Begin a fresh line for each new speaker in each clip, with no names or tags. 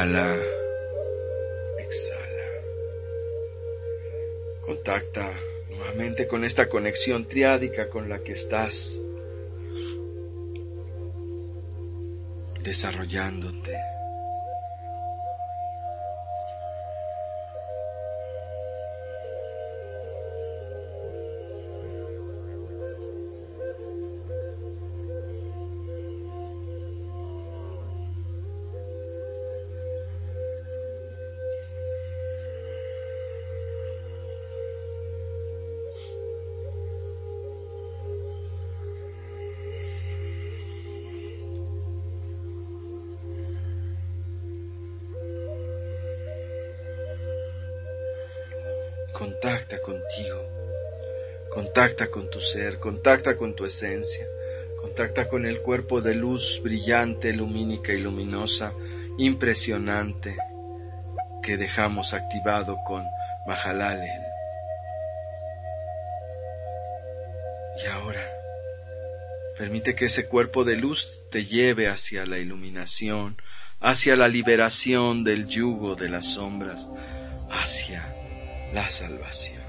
Inhala, exhala. Contacta nuevamente con esta conexión triádica con la que estás desarrollándote. Contacta contigo, contacta con tu ser, contacta con tu esencia, contacta con el cuerpo de luz brillante, lumínica y luminosa, impresionante, que dejamos activado con Mahalalel. Y ahora, permite que ese cuerpo de luz te lleve hacia la iluminación, hacia la liberación del yugo de las sombras, hacia la salvación.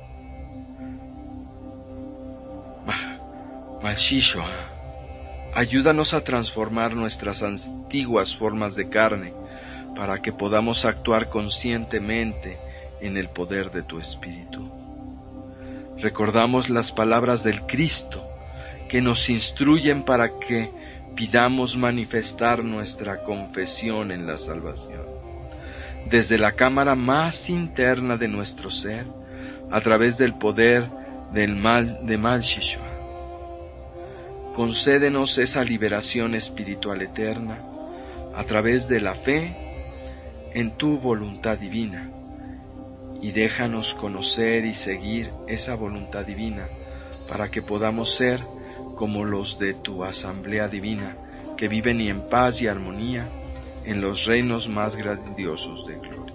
Malshishua, ayúdanos a transformar nuestras antiguas formas de carne para que podamos actuar conscientemente en el poder de tu Espíritu. Recordamos las palabras del Cristo que nos instruyen para que pidamos manifestar nuestra confesión en la salvación. Desde la cámara más interna de nuestro ser, a través del poder de Malshishua. Concédenos esa liberación espiritual eterna a través de la fe en tu voluntad divina, y déjanos conocer y seguir esa voluntad divina para que podamos ser como los de tu asamblea divina, que viven en paz y armonía en los reinos más grandiosos de gloria.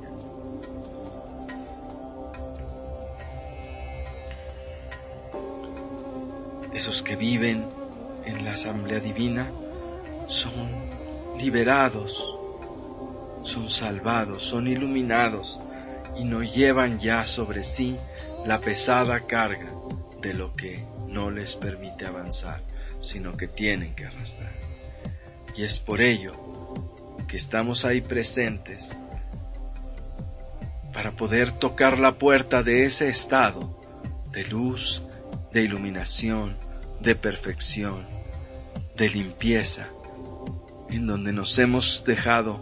Esos que viven en la asamblea divina son liberados, son salvados, son iluminados y no llevan ya sobre sí la pesada carga de lo que no les permite avanzar, sino que tienen que arrastrar. Y es por ello que estamos ahí presentes para poder tocar la puerta de ese estado de luz, de iluminación, de perfección, de limpieza, en donde nos hemos dejado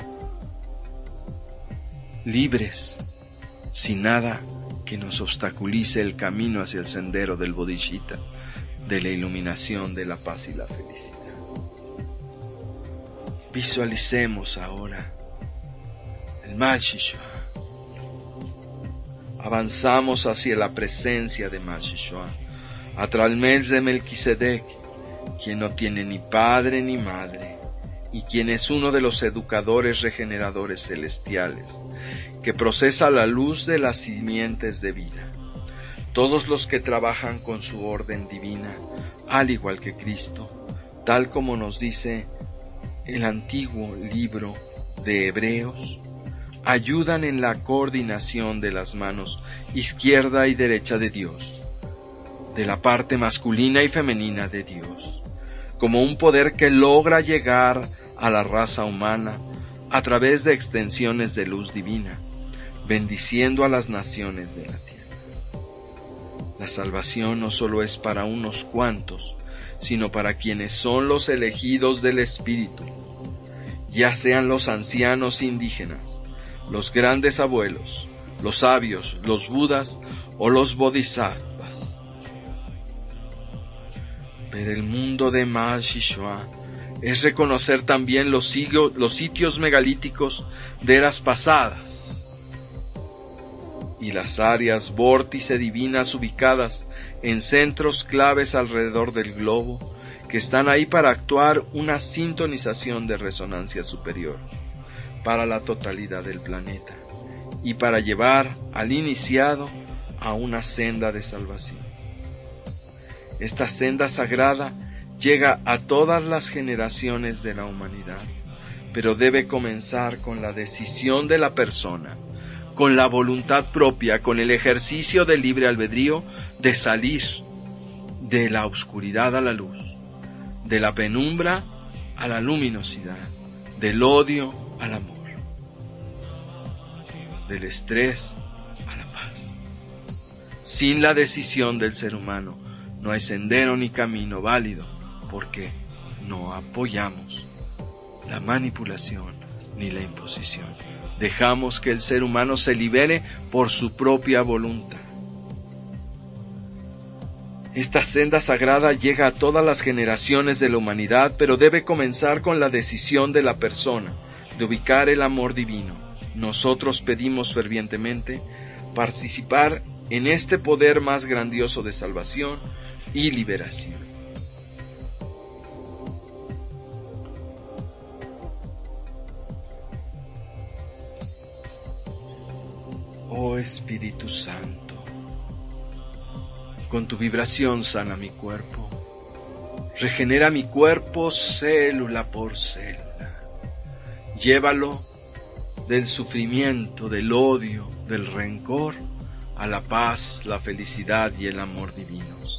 libres, sin nada que nos obstaculice el camino hacia el sendero del bodhisattva, de la iluminación, de la paz y la felicidad. Visualicemos ahora el Malshishua. Avanzamos hacia la presencia de Malshishua, a través de Melquisedec, quien no tiene ni padre ni madre, y quien es uno de los educadores regeneradores celestiales, que procesa la luz de las simientes de vida. Todos los que trabajan con su orden divina, al igual que Cristo, tal como nos dice el antiguo libro de Hebreos, ayudan en la coordinación de las manos izquierda y derecha de Dios, de la parte masculina y femenina de Dios, como un poder que logra llegar a la raza humana a través de extensiones de luz divina, bendiciendo a las naciones de la tierra. La salvación no solo es para unos cuantos, sino para quienes son los elegidos del Espíritu, ya sean los ancianos indígenas, los grandes abuelos, los sabios, los budas o los bodhisattvas. Ver el mundo de Malshishua es reconocer también los sitios megalíticos de eras pasadas y las áreas vórtice divinas ubicadas en centros claves alrededor del globo, que están ahí para actuar una sintonización de resonancia superior para la totalidad del planeta y para llevar al iniciado a una senda de salvación. Esta senda sagrada llega a todas las generaciones de la humanidad, pero debe comenzar con la decisión de la persona, con la voluntad propia, con el ejercicio del libre albedrío de salir de la oscuridad a la luz, de la penumbra a la luminosidad, del odio al amor, del estrés a la paz. Sin la decisión del ser humano no hay sendero ni camino válido, porque no apoyamos la manipulación ni la imposición. Dejamos que el ser humano se libere por su propia voluntad. Esta senda sagrada llega a todas las generaciones de la humanidad, pero debe comenzar con la decisión de la persona de ubicar el amor divino. Nosotros pedimos fervientemente participar en este poder más grandioso de salvación y liberación. Oh Espíritu Santo, con tu vibración sana mi cuerpo, regenera mi cuerpo célula por célula, llévalo del sufrimiento, del odio, del rencor, a la paz, la felicidad y el amor divinos.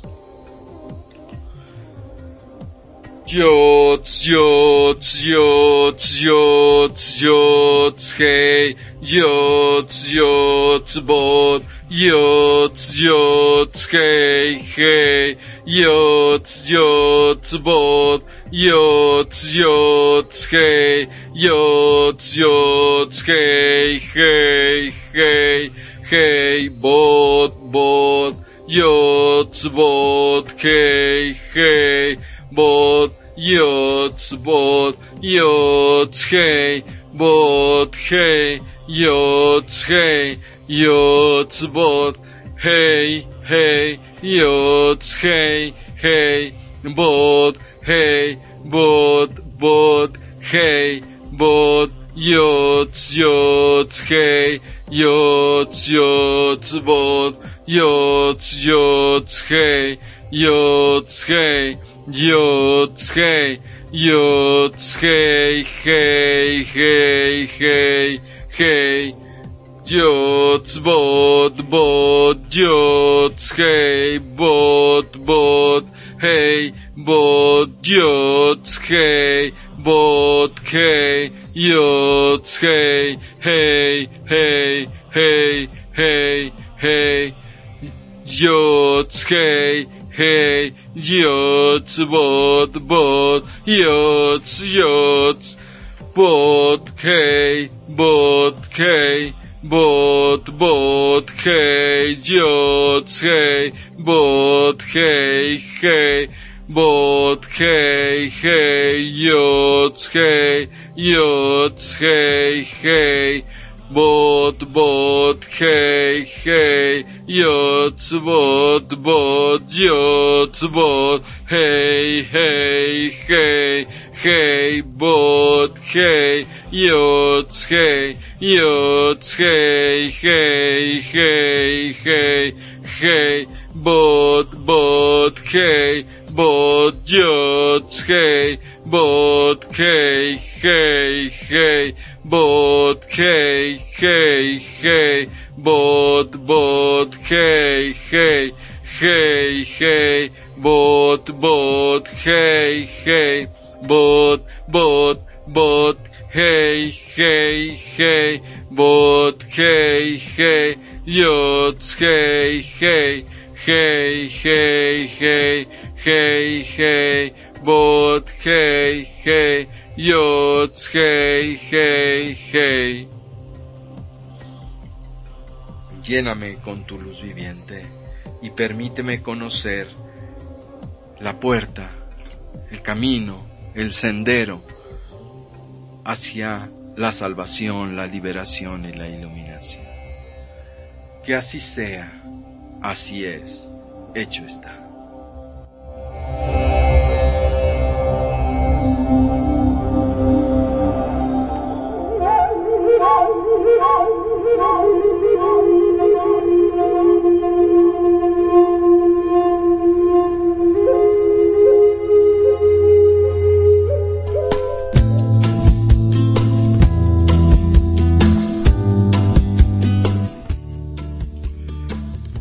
Yots, yots, yots, yots, yots, hey, yots, yots, bot, yots, yots, hey, hey, yots, yots, bot, yots, yots, hey, yots, yots, hey, hey, hey, hey, bot, bot, yots, bot, hey, hey, bot, yots, hey, bot, hey, yots, hey, yots, bot, hey, hey, yots, hey, hey, bot, hey, bot, bot, hey, bot, yots, yots, hey, yots, yots, bot, yots, yots, hey, yots, hey, yots, hey, yots, hey, hey, hey, hey, hey, yots, bot, bot, yots, hey, bot, bot, hey, bot, yots, hey, bot, hey, yots, hey, hey, hey, hey, hey, hey, yots, hey, hey, yots, bot, bot, yots, yots, bot, hey, bot, hey, bot, bot, hey, yots, hey, bot, hey, hey, bot, hey, hey, yots, hey, yots, hey, hey, bot, bot, hey, hey, yots, bot, bot, yots, bot, hey, hey, hey, hey, bot, hey, yots, hey, yots, hey, hey, hey, hey, hey, bot, bot, hey, bot, yots, hey, bot, hey, hey, hey, bot, hey, hey, hey, bot, bot, hey, hey, hey, hey, bot, bot, hey, hey, bot, bot, bot, hey, hey, hey, bot, hey, hey, yots, hey, hey, hey, hey, hey, hey, hey, bot, hey, hey, yots, hey, hey, hey. Lléname con tu luz viviente y permíteme conocer la puerta, el camino, el sendero hacia la salvación, la liberación y la iluminación. Que así sea, así es, hecho está.